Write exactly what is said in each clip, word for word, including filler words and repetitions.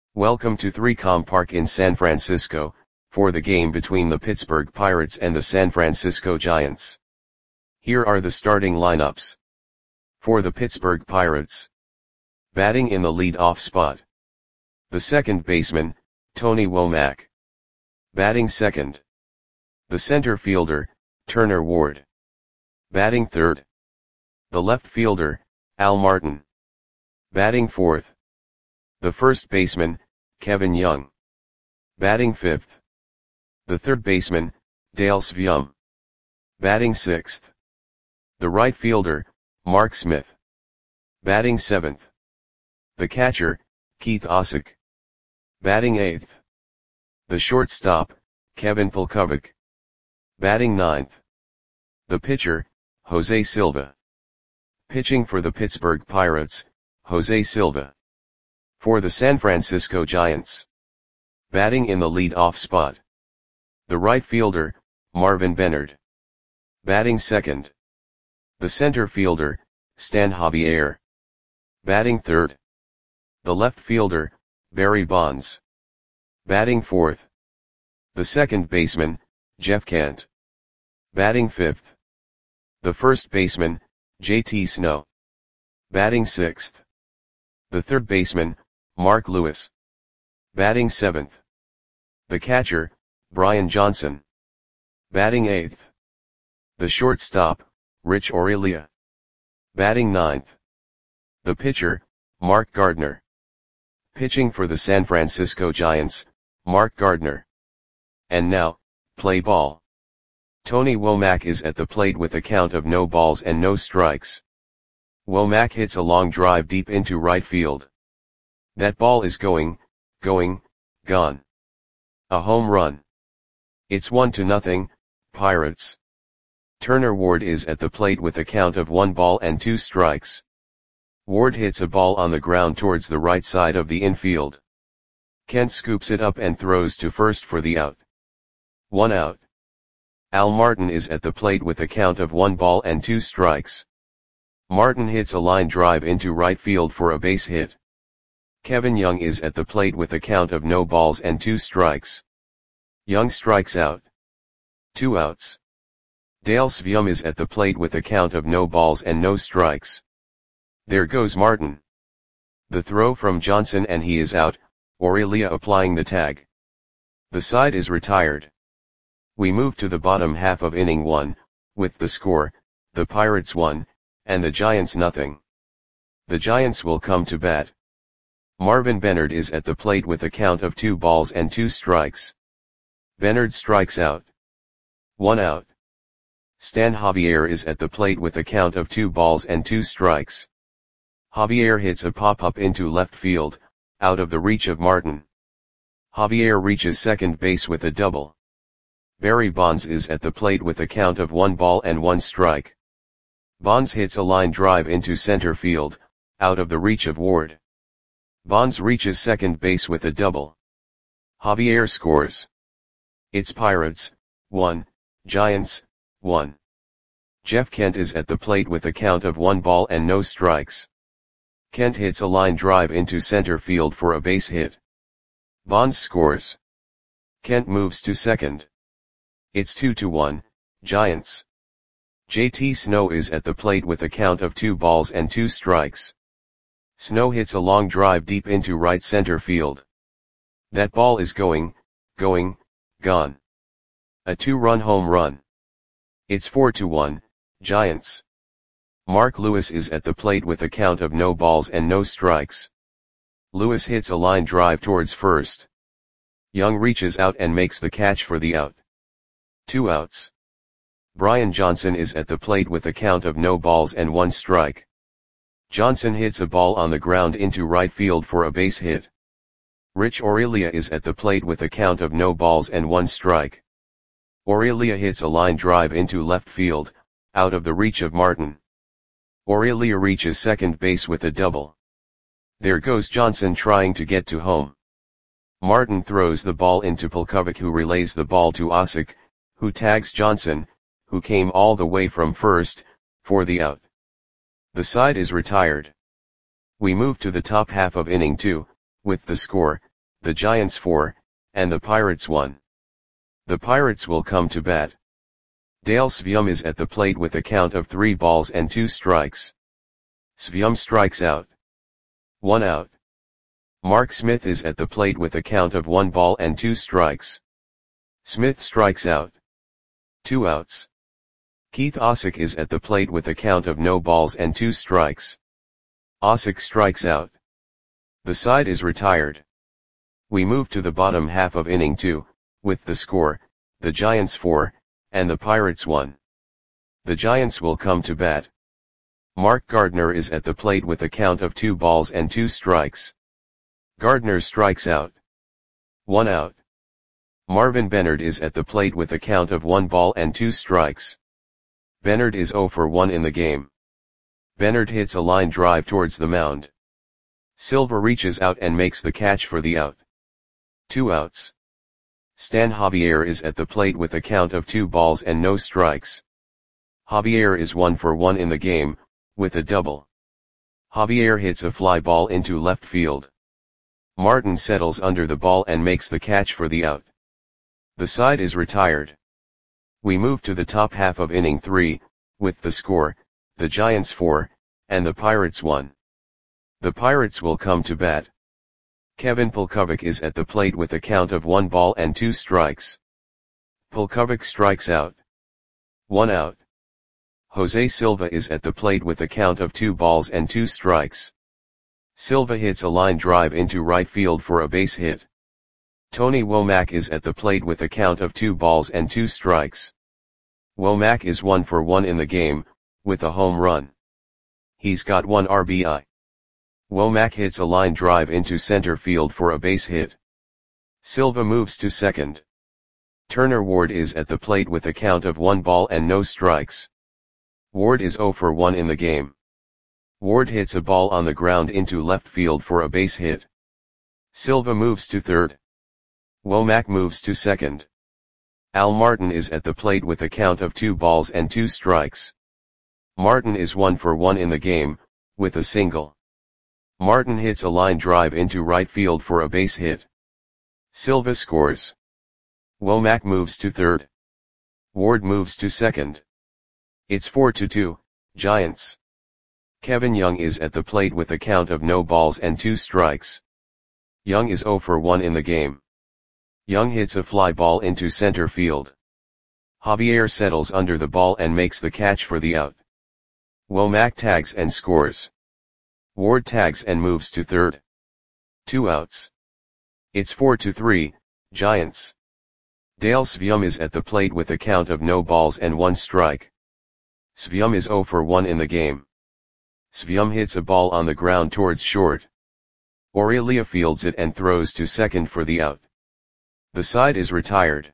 Welcome to three com Park in San Francisco, for the game between the Pittsburgh Pirates and the San Francisco Giants. Here are the starting lineups. For the Pittsburgh Pirates. Batting in the lead-off spot. The second baseman, Tony Womack. Batting second. The center fielder, Turner Ward. Batting third. The left fielder, Al Martin. Batting fourth. The first baseman, Kevin Young. Batting fifth. The third baseman, Dale Sveum. Batting sixth. The right fielder, Mark Smith. Batting seventh. The catcher, Keith Osick. Batting eighth. The shortstop, Kevin Polkovic. Batting ninth. The pitcher, Jose Silva. Pitching for the Pittsburgh Pirates, Jose Silva. For the San Francisco Giants. Batting in the lead-off spot. The right fielder, Marvin Benard. Batting second. The center fielder, Stan Javier. Batting third. The left fielder, Barry Bonds. Batting fourth. The second baseman, Jeff Kent. Batting fifth. The first baseman, J T Snow. Batting sixth. The third baseman, Mark Lewis. Batting seventh. The catcher, Brian Johnson. Batting eighth. The shortstop, Rich Aurelia. Batting ninth. The pitcher, Mark Gardner. Pitching for the San Francisco Giants, Mark Gardner. And now, play ball. Tony Womack is at the plate with a count of no balls and no strikes. Womack hits a long drive deep into right field. That ball is going, going, gone. A home run. It's one to nothing, Pirates. Turner Ward is at the plate with a count of one ball and two strikes. Ward hits a ball on the ground towards the right side of the infield. Kent scoops it up and throws to first for the out. One out. Al Martin is at the plate with a count of one ball and two strikes. Martin hits a line drive into right field for a base hit. Kevin Young is at the plate with a count of no balls and two strikes. Young strikes out. Two outs. Dale Sveum is at the plate with a count of no balls and no strikes. There goes Martin. The throw from Johnson and he is out, Aurelia applying the tag. The side is retired. We move to the bottom half of inning one, with the score, the Pirates one, and the Giants nothing. The Giants will come to bat. Marvin Benard is at the plate with a count of two balls and two strikes. Benard strikes out. One out. Stan Javier is at the plate with a count of two balls and two strikes. Javier hits a pop-up into left field, out of the reach of Martin. Javier reaches second base with a double. Barry Bonds is at the plate with a count of one ball and one strike. Bonds hits a line drive into center field, out of the reach of Ward. Bonds reaches second base with a double. Javier scores. It's Pirates, one, Giants, one. Jeff Kent is at the plate with a count of one ball and no strikes. Kent hits a line drive into center field for a base hit. Bonds scores. Kent moves to second. It's two to one, Giants. J T Snow is at the plate with a count of two balls and two strikes. Snow hits a long drive deep into right center field. That ball is going, going, gone. A two-run home run. It's four to one, Giants. Mark Lewis is at the plate with a count of no balls and no strikes. Lewis hits a line drive towards first. Young reaches out and makes the catch for the out. Two outs. Brian Johnson is at the plate with a count of no balls and one strike. Johnson hits a ball on the ground into right field for a base hit. Rich Aurelia is at the plate with a count of no balls and one strike. Aurelia hits a line drive into left field, out of the reach of Martin. Aurelia reaches second base with a double. There goes Johnson trying to get to home. Martin throws the ball into Polkovic, who relays the ball to Osick, who tags Johnson, who came all the way from first, for the out. The side is retired. We move to the top half of inning two, with the score, the Giants four, and the Pirates one. The Pirates will come to bat. Dale Svium is at the plate with a count of three balls and two strikes. Svium strikes out. One out. Mark Smith is at the plate with a count of one ball and two strikes. Smith strikes out. Two outs. Keith Osick is at the plate with a count of no balls and two strikes. Osick strikes out. The side is retired. We move to the bottom half of inning two, with the score, the Giants four, and the Pirates one. The Giants will come to bat. Mark Gardner is at the plate with a count of two balls and two strikes. Gardner strikes out. One out. Marvin Bennard is at the plate with a count of one ball and two strikes. Bennard is oh for one in the game. Bennard hits a line drive towards the mound. Silva reaches out and makes the catch for the out. Two outs. Stan Javier is at the plate with a count of two balls and no strikes. Javier is one for one in the game, with a double. Javier hits a fly ball into left field. Martin settles under the ball and makes the catch for the out. The side is retired. We move to the top half of inning three, with the score, the Giants four, and the Pirates one. The Pirates will come to bat. Kevin Pulkovic is at the plate with a count of one ball and two strikes. Pulkovic strikes out. One out. Jose Silva is at the plate with a count of two balls and two strikes. Silva hits a line drive into right field for a base hit. Tony Womack is at the plate with a count of two balls and two strikes. Womack is one for one in the game, with a home run. He's got one R B I. Womack hits a line drive into center field for a base hit. Silva moves to second. Turner Ward is at the plate with a count of one ball and no strikes. Ward is oh for one in the game. Ward hits a ball on the ground into left field for a base hit. Silva moves to third. Womack moves to second. Al Martin is at the plate with a count of two balls and two strikes. Martin is one for one in the game, with a single. Martin hits a line drive into right field for a base hit. Silva scores. Womack moves to third. Ward moves to second. It's four to two, Giants. Kevin Young is at the plate with a count of no balls and two strikes. Young is oh for one in the game. Young hits a fly ball into center field. Javier settles under the ball and makes the catch for the out. Womack tags and scores. Ward tags and moves to third. Two outs. It's four to three, Giants. Dale Svium is at the plate with a count of no balls and one strike. Svium is oh for one in the game. Svium hits a ball on the ground towards short. Aurelia fields it and throws to second for the out. The side is retired.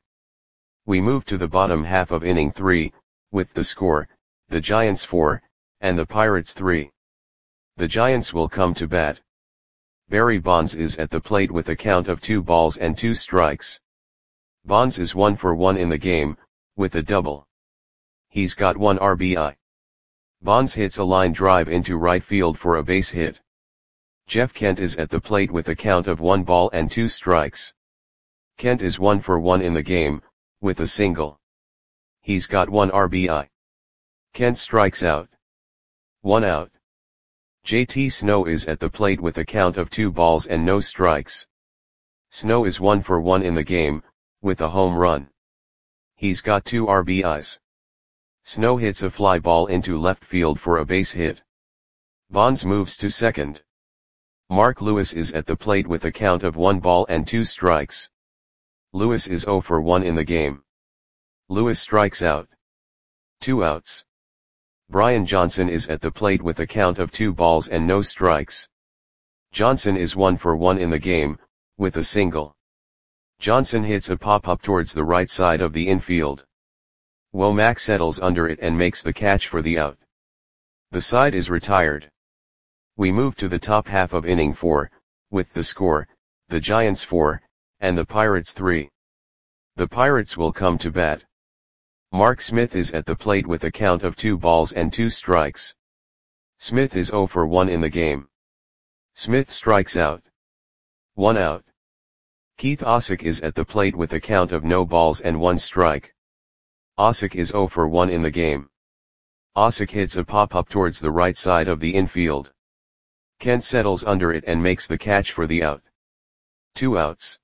We move to the bottom half of inning three, with the score, the Giants four, and the Pirates three. The Giants will come to bat. Barry Bonds is at the plate with a count of two balls and two strikes. Bonds is one for one in the game, with a double. He's got one R B I. Bonds hits a line drive into right field for a base hit. Jeff Kent is at the plate with a count of one ball and two strikes. Kent is one for one in the game, with a single. He's got one R B I. Kent strikes out. One out. J T Snow is at the plate with a count of two balls and no strikes. Snow is one for one in the game, with a home run. He's got two R B Is. Snow hits a fly ball into left field for a base hit. Bonds moves to second. Mark Lewis is at the plate with a count of one ball and two strikes. Lewis is oh for one in the game. Lewis strikes out. Two outs. Brian Johnson is at the plate with a count of two balls and no strikes. Johnson is one for one in the game, with a single. Johnson hits a pop-up towards the right side of the infield. Womack settles under it and makes the catch for the out. The side is retired. We move to the top half of inning four, with the score, the Giants four, and the Pirates three. The Pirates will come to bat. Mark Smith is at the plate with a count of two balls and two strikes. Smith is oh for one in the game. Smith strikes out. One out. Keith Osick is at the plate with a count of no balls and one strike. Osick is zero for one in the game. Osick hits a pop-up towards the right side of the infield. Kent settles under it and makes the catch for the out. Two outs.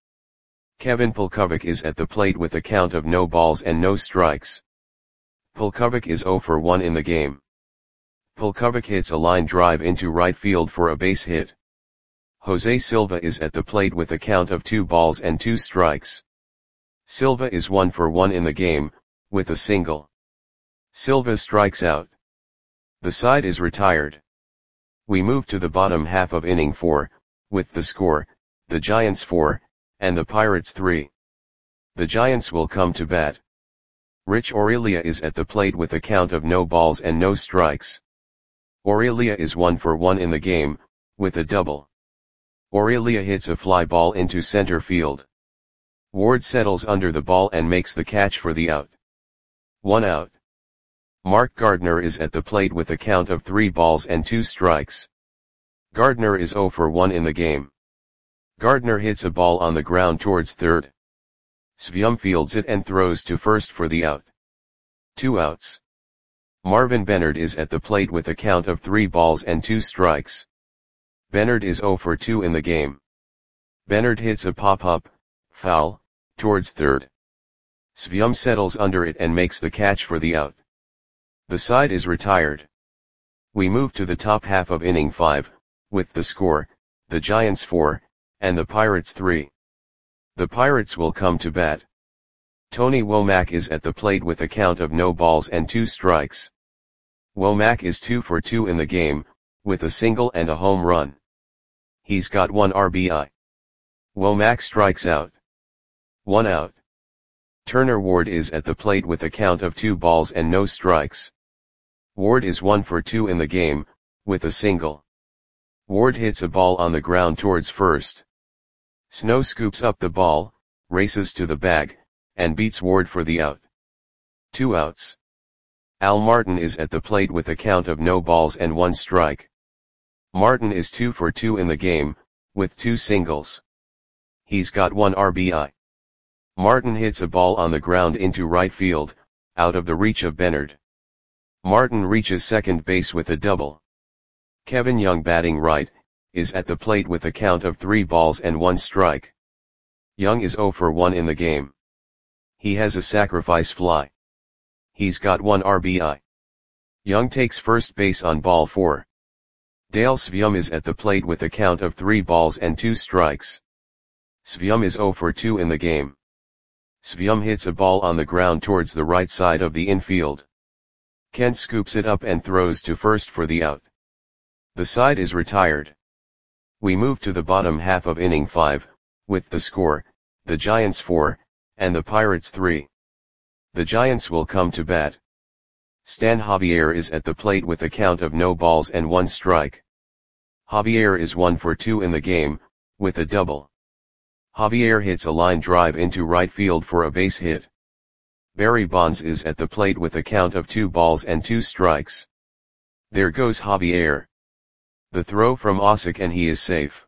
Kevin Pulkovic is at the plate with a count of no balls and no strikes. Pulkovic is zero for one in the game. Pulkovic hits a line drive into right field for a base hit. Jose Silva is at the plate with a count of two balls and two strikes. Silva is one for one in the game, with a single. Silva strikes out. The side is retired. We move to the bottom half of inning four, with the score, the Giants four, and the Pirates three. The Giants will come to bat. Rich Aurelia is at the plate with a count of no balls and no strikes. Aurelia is one for one in the game, with a double. Aurelia hits a fly ball into center field. Ward settles under the ball and makes the catch for the out. One out. Mark Gardner is at the plate with a count of three balls and two strikes. Gardner is zero for one in the game. Gardner hits a ball on the ground towards third. Svium fields it and throws to first for the out. Two outs. Marvin Bennard is at the plate with a count of three balls and two strikes. Bennard is zero for two in the game. Bennard hits a pop-up, foul, towards third. Svium settles under it and makes the catch for the out. The side is retired. We move to the top half of inning five, with the score, the Giants four, and the Pirates three. The Pirates will come to bat. Tony Womack is at the plate with a count of no balls and two strikes. Womack is two for two in the game, with a single and a home run. He's got one R B I. Womack strikes out. One out. Turner Ward is at the plate with a count of two balls and no strikes. Ward is one for two in the game, with a single. Ward hits a ball on the ground towards first. Snow scoops up the ball, races to the bag, and beats Ward for the out. Two outs. Al Martin is at the plate with a count of no balls and one strike. Martin is two for two in the game, with two singles. He's got one R B I. Martin hits a ball on the ground into right field, out of the reach of Bennard. Martin reaches second base with a double. Kevin Young, batting right, is at the plate with a count of three balls and one strike. Young is zero for one in the game. He has a sacrifice fly. He's got one R B I. Young takes first base on ball four. Dale Svium is at the plate with a count of three balls and two strikes. Svium is zero for two in the game. Svium hits a ball on the ground towards the right side of the infield. Kent scoops it up and throws to first for the out. The side is retired. We move to the bottom half of inning five, with the score, the Giants four, and the Pirates three. The Giants will come to bat. Stan Javier is at the plate with a count of no balls and one strike. Javier is one for two in the game, with a double. Javier hits a line drive into right field for a base hit. Barry Bonds is at the plate with a count of two balls and two strikes. There goes Javier. The throw from Osick and he is safe.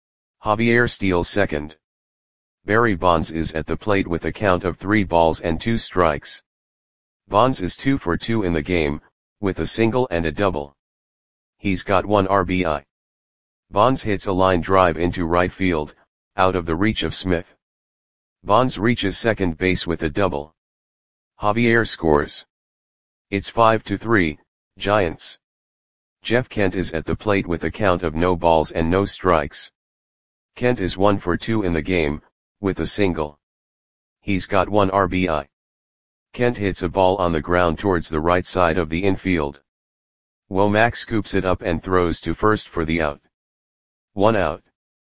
Javier steals second. Barry Bonds is at the plate with a count of three balls and two strikes. Bonds is two for two in the game, with a single and a double. He's got one R B I. Bonds hits a line drive into right field, out of the reach of Smith. Bonds reaches second base with a double. Javier scores. It's five to three, Giants. Jeff Kent is at the plate with a count of no balls and no strikes. Kent is one for two in the game, with a single. He's got one R B I. Kent hits a ball on the ground towards the right side of the infield. Womack scoops it up and throws to first for the out. One out.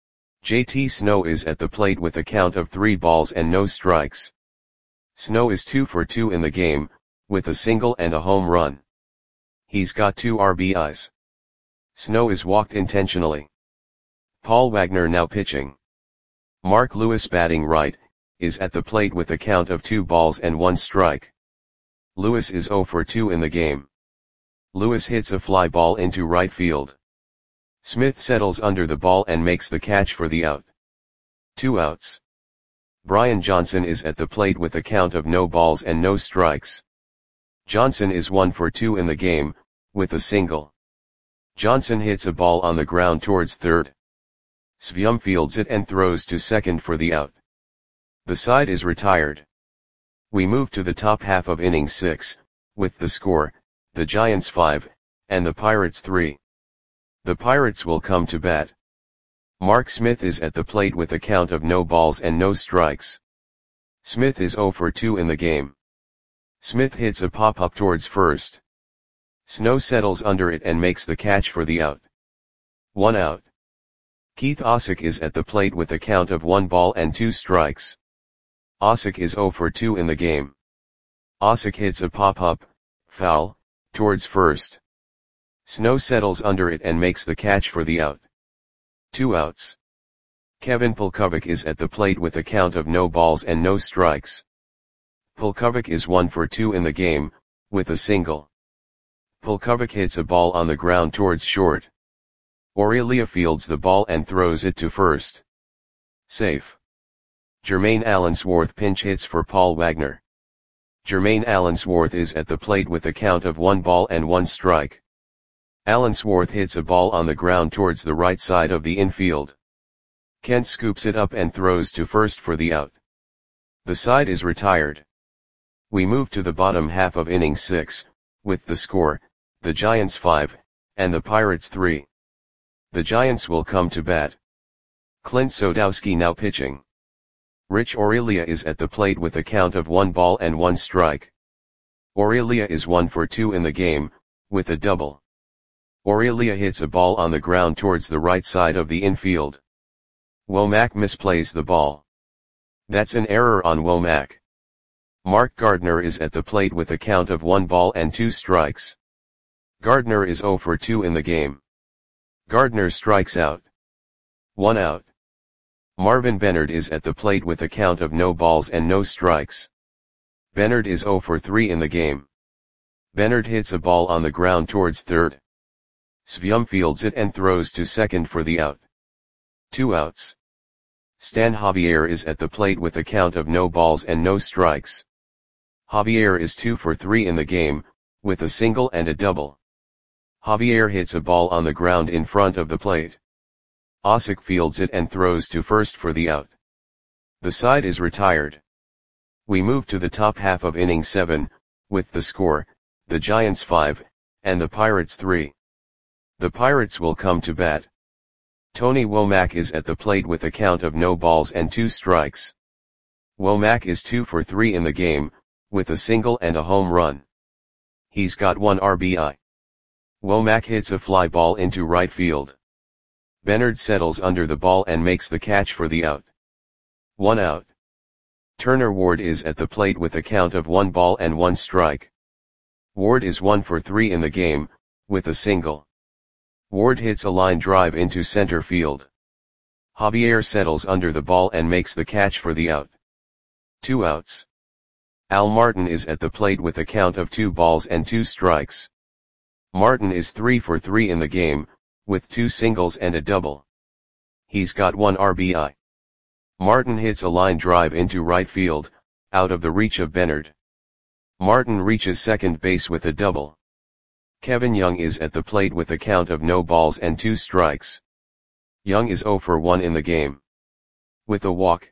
J T Snow is at the plate with a count of three balls and no strikes. Snow is two for two in the game, with a single and a home run. He's got two R B Is. Snow is walked intentionally. Paul Wagner now pitching. Mark Lewis, batting right, is at the plate with a count of two balls and one strike. Lewis is zero for two in the game. Lewis hits a fly ball into right field. Smith settles under the ball and makes the catch for the out. Two outs. Brian Johnson is at the plate with a count of no balls and no strikes. Johnson is one for two in the game, with a single. Johnson hits a ball on the ground towards third. Svyum fields it and throws to second for the out. The side is retired. We move to the top half of inning six, with the score, the Giants five, and the Pirates three. The Pirates will come to bat. Mark Smith is at the plate with a count of no balls and no strikes. Smith is zero for two in the game. Smith hits a pop-up towards first. Snow settles under it and makes the catch for the out. One out. Keith Osick is at the plate with a count of one ball and two strikes. Osick is zero for two in the game. Osick hits a pop-up, foul, towards first. Snow settles under it and makes the catch for the out. Two outs. Kevin Pulkovic is at the plate with a count of no balls and no strikes. Pulkovic is one for two in the game, with a single. Pulkovic hits a ball on the ground towards short. Aurelia fields the ball and throws it to first. Safe. Jermaine Allensworth pinch hits for Paul Wagner. Jermaine Allensworth is at the plate with a count of one ball and one strike. Allensworth hits a ball on the ground towards the right side of the infield. Kent scoops it up and throws to first for the out. The side is retired. We move to the bottom half of inning six, with the score, the Giants five, and the Pirates three. The Giants will come to bat. Clint Sodowski now pitching. Rich Aurelia is at the plate with a count of one ball and one strike. Aurelia is one for two in the game, with a double. Aurelia hits a ball on the ground towards the right side of the infield. Womack misplays the ball. That's an error on Womack. Mark Gardner is at the plate with a count of one ball and two strikes. Gardner is zero for two in the game. Gardner strikes out. One out. Marvin Bennard is at the plate with a count of no balls and no strikes. Bennard is zero for three in the game. Bennard hits a ball on the ground towards third. Svyum fields it and throws to second for the out. Two outs. Stan Javier is at the plate with a count of no balls and no strikes. Javier is two for three in the game, with a single and a double. Javier hits a ball on the ground in front of the plate. Osick fields it and throws to first for the out. The side is retired. We move to the top half of inning seven, with the score, the Giants five, and the Pirates three. The Pirates will come to bat. Tony Womack is at the plate with a count of no balls and two strikes. Womack is two for three in the game, with a single and a home run. He's got one R B I. Womack hits a fly ball into right field. Bennard settles under the ball and makes the catch for the out. One out. Turner Ward is at the plate with a count of one ball and one strike. Ward is one for three in the game, with a single. Ward hits a line drive into center field. Javier settles under the ball and makes the catch for the out. Two outs. Al Martin is at the plate with a count of two balls and two strikes. Martin is three for three in the game, with two singles and a double. He's got one R B I. Martin hits a line drive into right field, out of the reach of Bennard. Martin reaches second base with a double. Kevin Young is at the plate with a count of no balls and two strikes. Young is zero for one in the game. With a walk.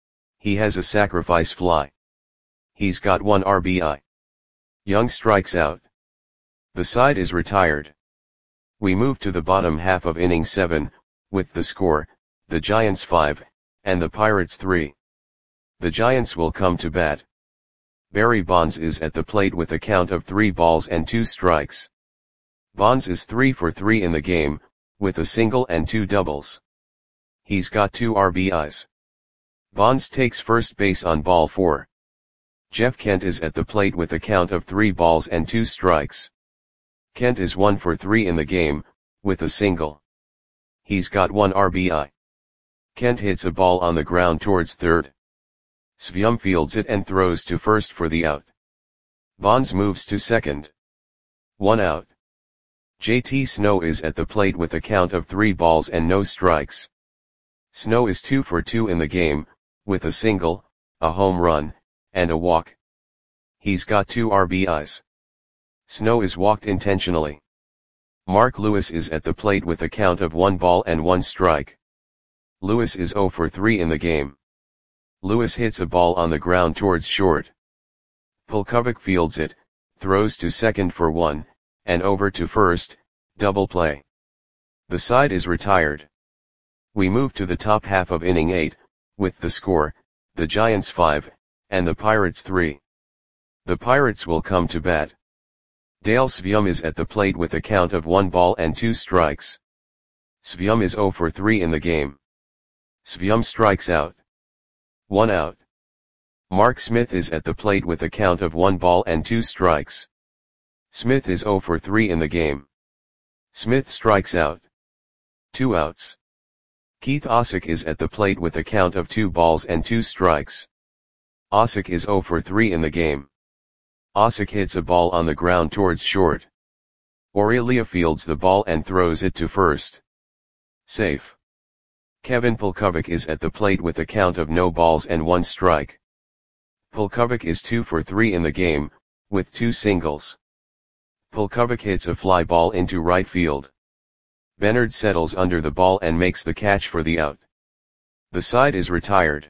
He has a sacrifice fly. He's got one R B I. Young strikes out. The side is retired. We move to the bottom half of inning seven, with the score, the Giants five, and the Pirates three. The Giants will come to bat. Barry Bonds is at the plate with a count of three balls and two strikes. Bonds is three for three in the game, with a single and two doubles. He's got two R B Is. Bonds takes first base on ball four. Jeff Kent is at the plate with a count of three balls and two strikes. Kent is one for three in the game, with a single. He's got one R B I. Kent hits a ball on the ground towards third. Svyum fields it and throws to first for the out. Bonds moves to second. One out. J T Snow is at the plate with a count of three balls and no strikes. Snow is two for two in the game, with a single, a home run, and a walk. He's got two R B Is. Snow is walked intentionally. Mark Lewis is at the plate with a count of one ball and one strike. Lewis is zero for three in the game. Lewis hits a ball on the ground towards short. Polkovic fields it, throws to second for one, and over to first, double play. The side is retired. We move to the top half of inning eight, with the score, the Giants five, and the Pirates three. The Pirates will come to bat. Dale Svium is at the plate with a count of one ball and two strikes. Svium is zero for three in the game. Svium strikes out. One out. Mark Smith is at the plate with a count of one ball and two strikes. Smith is zero for three in the game. Smith strikes out. Two outs. Keith Osick is at the plate with a count of two balls and two strikes. Osick is zero for three in the game. Osick hits a ball on the ground towards short. Aurelia fields the ball and throws it to first. Safe. Kevin Polkovic is at the plate with a count of no balls and one strike. Polkovic is two for three in the game, with two singles. Polkovic hits a fly ball into right field. Bernard settles under the ball and makes the catch for the out. The side is retired.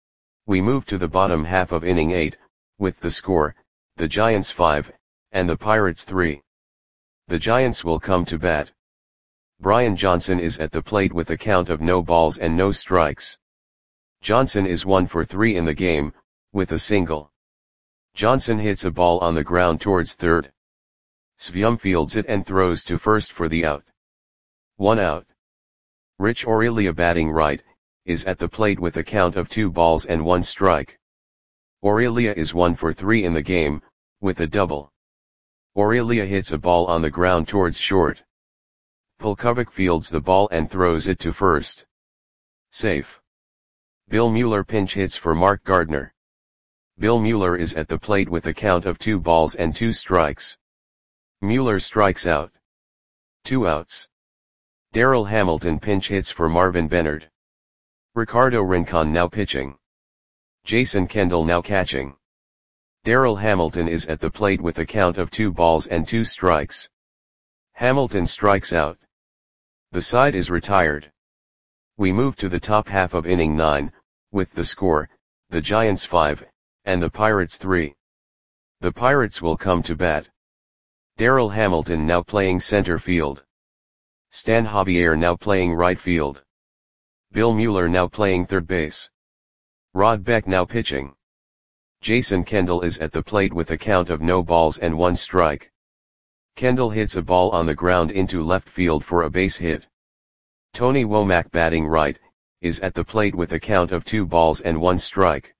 We move to the bottom half of inning eight, with the score, the Giants five, and the Pirates three. The Giants will come to bat. Brian Johnson is at the plate with a count of no balls and no strikes. Johnson is one for three in the game, with a single. Johnson hits a ball on the ground towards third. Svium fields it and throws to first for the out. One out. Rich Aurelia, batting right, is at the plate with a count of two balls and one strike. Aurelia is one for three in the game, with a double. Aurelia hits a ball on the ground towards short. Polkovic fields the ball and throws it to first. Safe. Bill Mueller pinch hits for Mark Gardner. Bill Mueller is at the plate with a count of two balls and two strikes. Mueller strikes out. Two outs. Darrell Hamilton pinch hits for Marvin Bernard. Ricardo Rincon now pitching. Jason Kendall now catching. Darrell Hamilton is at the plate with a count of two balls and two strikes. Hamilton strikes out. The side is retired. We move to the top half of inning nine, with the score, the Giants five, and the Pirates three. The Pirates will come to bat. Darrell Hamilton now playing center field. Stan Javier now playing right field. Bill Mueller now playing third base. Rod Beck now pitching. Jason Kendall is at the plate with a count of no balls and one strike. Kendall hits a ball on the ground into left field for a base hit. Tony Womack, batting right, is at the plate with a count of two balls and one strike.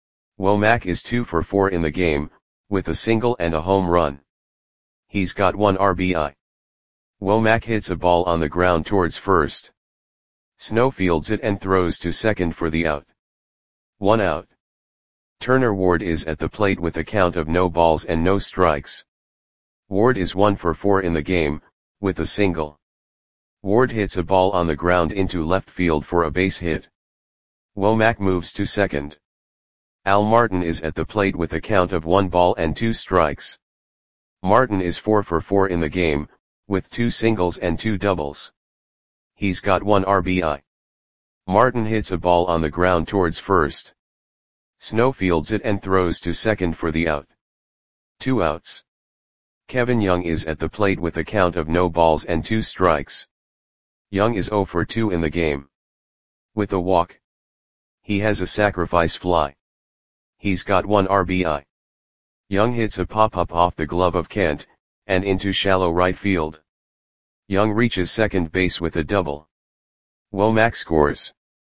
Womack is two for four in the game, with a single and a home run. He's got one R B I. Womack hits a ball on the ground towards first. Snow fields it and throws to second for the out. One out. Turner Ward is at the plate with a count of no balls and no strikes. Ward is one for four in the game, with a single. Ward hits a ball on the ground into left field for a base hit. Womack moves to second. Al Martin is at the plate with a count of one ball and two strikes. Martin is four for four in the game, with two singles and two doubles. He's got one R B I. Martin hits a ball on the ground towards first. Snow fields it and throws to second for the out. Two outs. Kevin Young is at the plate with a count of no balls and two strikes. Young is zero for two in the game. With a walk. He has a sacrifice fly. He's got one R B I. Young hits a pop-up off the glove of Kent, and into shallow right field. Young reaches second base with a double. Womack scores.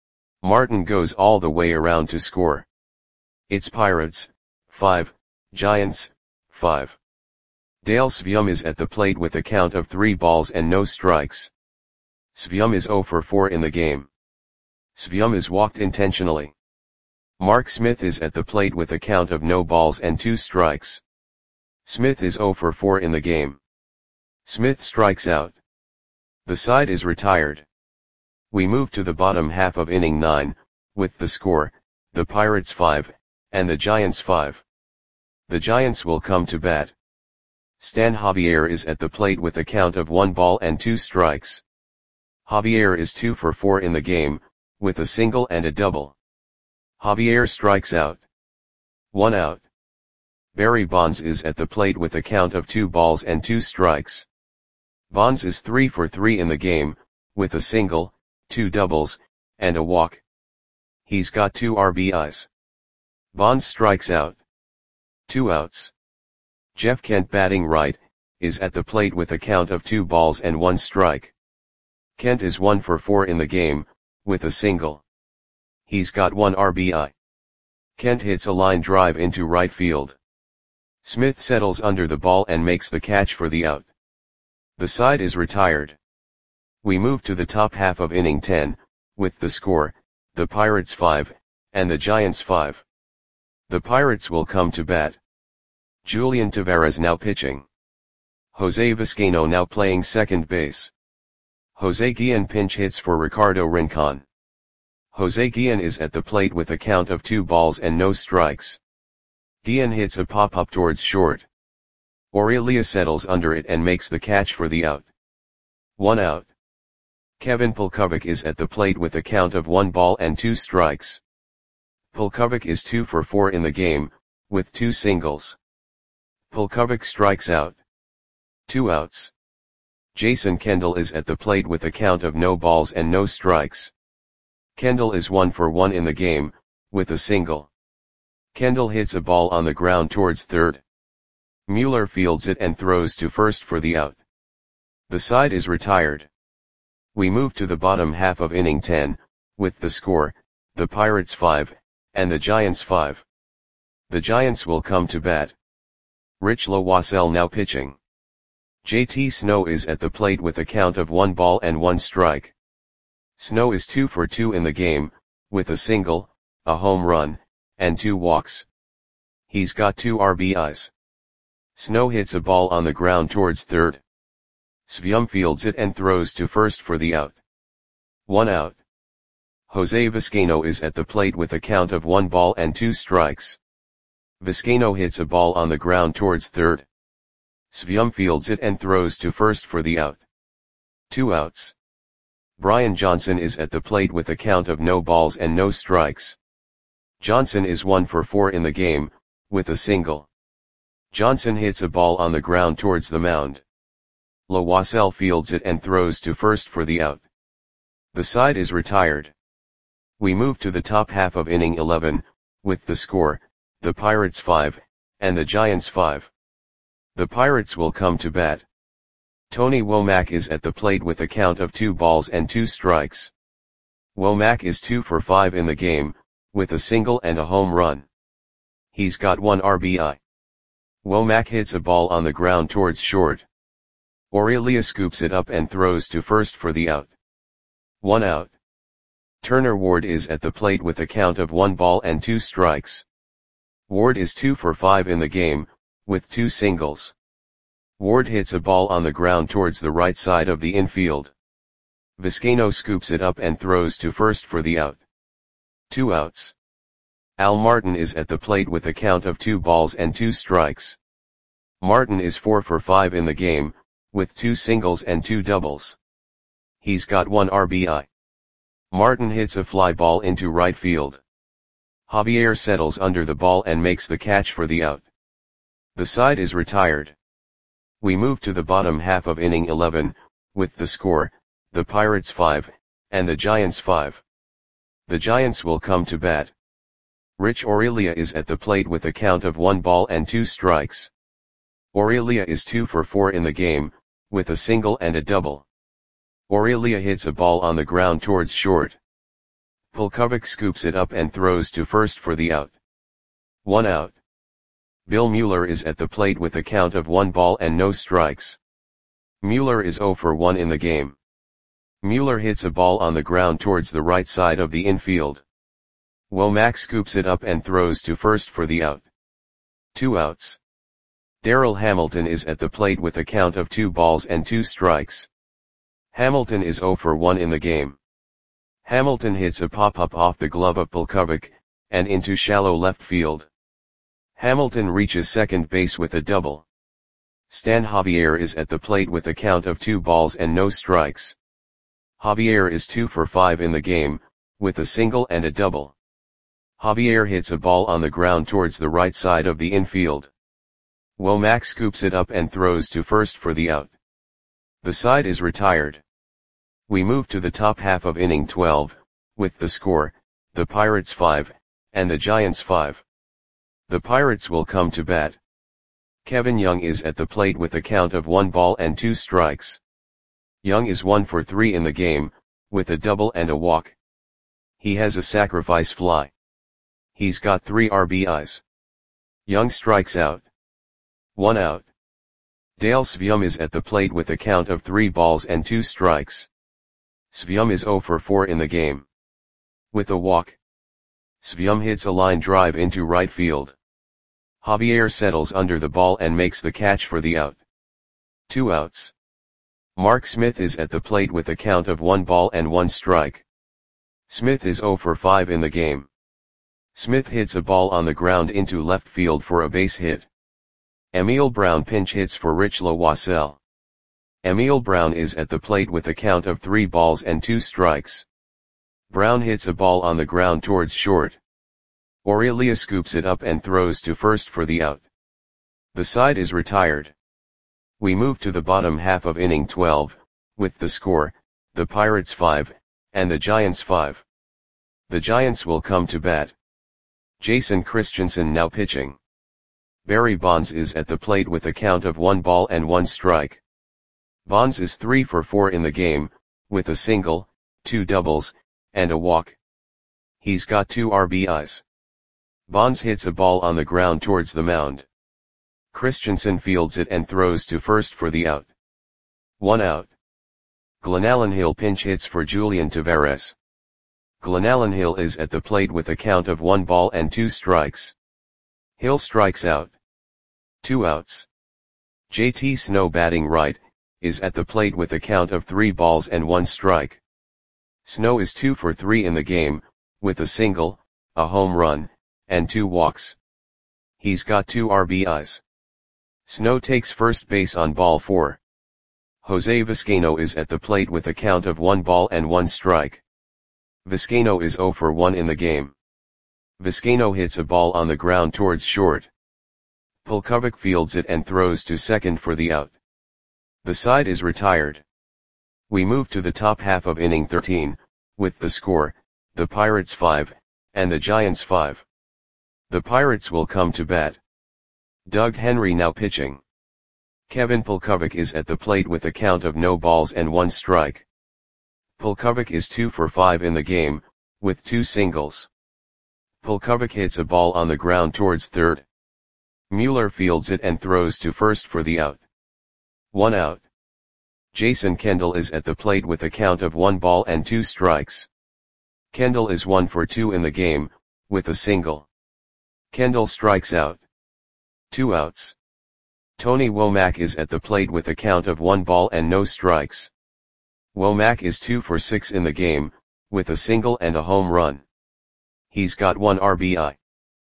Martin goes all the way around to score. It's Pirates, five, Giants, five. Dale Svium is at the plate with a count of three balls and no strikes. Svium is zero for four in the game. Svium is walked intentionally. Mark Smith is at the plate with a count of no balls and two strikes. Smith is zero for four in the game. Smith strikes out. The side is retired. We move to the bottom half of inning nine, with the score, the Pirates five, and the Giants five. The Giants will come to bat. Stan Javier is at the plate with a count of one ball and two strikes. Javier is two for four in the game, with a single and a double. Javier strikes out. One out. Barry Bonds is at the plate with a count of two balls and two strikes. Bonds is three for three in the game, with a single, two doubles, and a walk. He's got two R B Is. Bonds strikes out. Two outs. Jeff Kent, batting right, is at the plate with a count of two balls and one strike. Kent is one for four in the game, with a single. He's got one R B I. Kent hits a line drive into right field. Smith settles under the ball and makes the catch for the out. The side is retired. We move to the top half of inning ten, with the score, the Pirates five, and the Giants five. The Pirates will come to bat. Julian Tavarez now pitching. Jose Vizcaino now playing second base. Jose Guillen pinch hits for Ricardo Rincon. Jose Guillen is at the plate with a count of two balls and no strikes. Guillen hits a pop-up towards short. Aurelia settles under it and makes the catch for the out. One out. Kevin Pulkovic is at the plate with a count of one ball and two strikes. Pulkovic is two for four in the game, with two singles. Pulkovic strikes out. Two outs. Jason Kendall is at the plate with a count of no balls and no strikes. Kendall is one for one in the game, with a single. Kendall hits a ball on the ground towards third. Mueller fields it and throws to first for the out. The side is retired. We move to the bottom half of inning ten, with the score, the Pirates five, and the Giants five. The Giants will come to bat. Rich Loisel now pitching. J T Snow is at the plate with a count of one ball and one strike. Snow is two for two in the game, with a single, a home run, and two walks. He's got two R B Is. Snow hits a ball on the ground towards third. Svium fields it and throws to first for the out. One out. Jose Vizcaino is at the plate with a count of one ball and two strikes. Vizcaino hits a ball on the ground towards third. Svium fields it and throws to first for the out. Two outs. Brian Johnson is at the plate with a count of no balls and no strikes. Johnson is one for four in the game, with a single. Johnson hits a ball on the ground towards the mound. Loisel fields it and throws to first for the out. The side is retired. We move to the top half of inning eleven, with the score, the Pirates five, and the Giants five. The Pirates will come to bat. Tony Womack is at the plate with a count of two balls and two strikes. Womack is two for five in the game, with a single and a home run. He's got one R B I. Womack hits a ball on the ground towards short. Aurelia scoops it up and throws to first for the out. One out. Turner Ward is at the plate with a count of one ball and two strikes. Ward is two for five in the game, with two singles. Ward hits a ball on the ground towards the right side of the infield. Vizcaino scoops it up and throws to first for the out. Two outs. Al Martin is at the plate with a count of two balls and two strikes. Martin is four for five in the game, with two singles and two doubles. He's got one R B I. Martin hits a fly ball into right field. Javier settles under the ball and makes the catch for the out. The side is retired. We move to the bottom half of inning eleven, with the score, the Pirates five, and the Giants five. The Giants will come to bat. Rich Aurelia is at the plate with a count of one ball and two strikes. Aurelia is two for four in the game, with a single and a double. Aurelia hits a ball on the ground towards short. Pulkovic scoops it up and throws to first for the out. One out. Bill Mueller is at the plate with a count of one ball and no strikes. Mueller is zero for one in the game. Mueller hits a ball on the ground towards the right side of the infield. Womack scoops it up and throws to first for the out. Two outs. Darrell Hamilton is at the plate with a count of two balls and two strikes. Hamilton is zero for one in the game. Hamilton hits a pop-up off the glove of Pulkovic, and into shallow left field. Hamilton reaches second base with a double. Stan Javier is at the plate with a count of two balls and no strikes. Javier is two for five in the game, with a single and a double. Javier hits a ball on the ground towards the right side of the infield. Womack scoops it up and throws to first for the out. The side is retired. We move to the top half of inning twelve, with the score, the Pirates five, and the Giants five. The Pirates will come to bat. Kevin Young is at the plate with a count of one ball and two strikes. Young is one for three in the game, with a double and a walk. He has a sacrifice fly. He's got three R B Is. Young strikes out. One out. Dale Svium is at the plate with a count of three balls and two strikes. Svium is zero for four in the game. With a walk. Svium hits a line drive into right field. Javier settles under the ball and makes the catch for the out. Two outs. Mark Smith is at the plate with a count of one ball and one strike. Smith is zero for five in the game. Smith hits a ball on the ground into left field for a base hit. Emil Brown pinch hits for Rich Loisel. Emil Brown is at the plate with a count of three balls and two strikes. Brown hits a ball on the ground towards short. Aurelia scoops it up and throws to first for the out. The side is retired. We move to the bottom half of inning twelve, with the score, the Pirates five, and the Giants five. The Giants will come to bat. Jason Christensen now pitching. Barry Bonds is at the plate with a count of one ball and one strike. Bonds is three for four in the game, with a single, two doubles, and a walk. He's got two R B Is. Bonds hits a ball on the ground towards the mound. Christensen fields it and throws to first for the out. One out. Glenallen Hill pinch hits for Julian Tavares. Glenallen Hill is at the plate with a count of one ball and two strikes. Hill strikes out. Two outs. J T Snow batting right, is at the plate with a count of three balls and one strike. Snow is two for three in the game, with a single, a home run, and two walks. He's got two R B Is. Snow takes first base on ball four. Jose Vizcaino is at the plate with a count of one ball and one strike. Vizcaino is zero for one in the game. Vizcaino hits a ball on the ground towards short. Pulkovic fields it and throws to second for the out. The side is retired. We move to the top half of inning thirteen, with the score, the Pirates five, and the Giants five. The Pirates will come to bat. Doug Henry now pitching. Kevin Pulkovic is at the plate with a count of no balls and one strike. Pulkovic is two for five in the game, with two singles. Pulkovic hits a ball on the ground towards third. Mueller fields it and throws to first for the out. One out. Jason Kendall is at the plate with a count of one ball and two strikes. Kendall is one for two in the game, with a single. Kendall strikes out. Two outs. Tony Womack is at the plate with a count of one ball and no strikes. Womack is two for six in the game, with a single and a home run. He's got one R B I.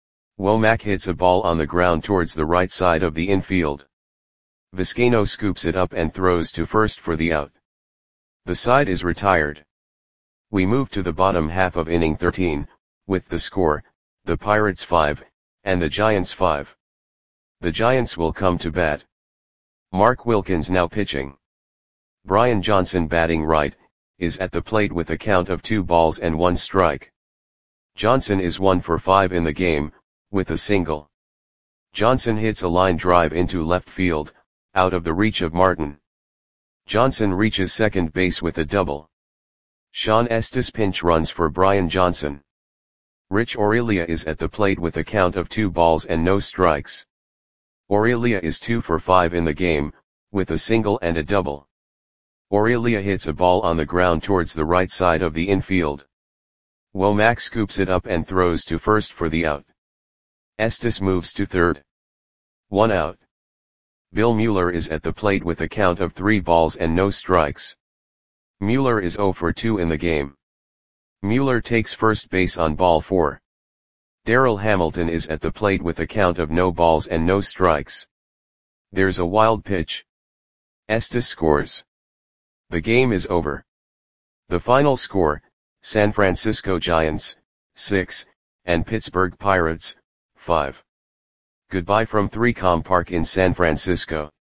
Womack hits a ball on the ground towards the right side of the infield. Vizcaino scoops it up and throws to first for the out. The side is retired. We move to the bottom half of inning thirteen, with the score, the Pirates five, and the Giants five. The Giants will come to bat. Mark Wilkins now pitching. Brian Johnson batting right, is at the plate with a count of two balls and one strike. Johnson is one for five in the game, with a single. Johnson hits a line drive into left field, out of the reach of Martin. Johnson reaches second base with a double. Sean Estes pinch runs for Brian Johnson. Rich Aurelia is at the plate with a count of two balls and no strikes. Aurelia is two for five in the game, with a single and a double. Aurelia hits a ball on the ground towards the right side of the infield. Womack scoops it up and throws to first for the out. Estes moves to third. One out. Bill Mueller is at the plate with a count of three balls and no strikes. Mueller is zero for two in the game. Mueller takes first base on ball four. Darryl Hamilton is at the plate with a count of no balls and no strikes. There's a wild pitch. Estes scores. The game is over. The final score, San Francisco Giants, six, and Pittsburgh Pirates, five. Goodbye from three Com Park in San Francisco.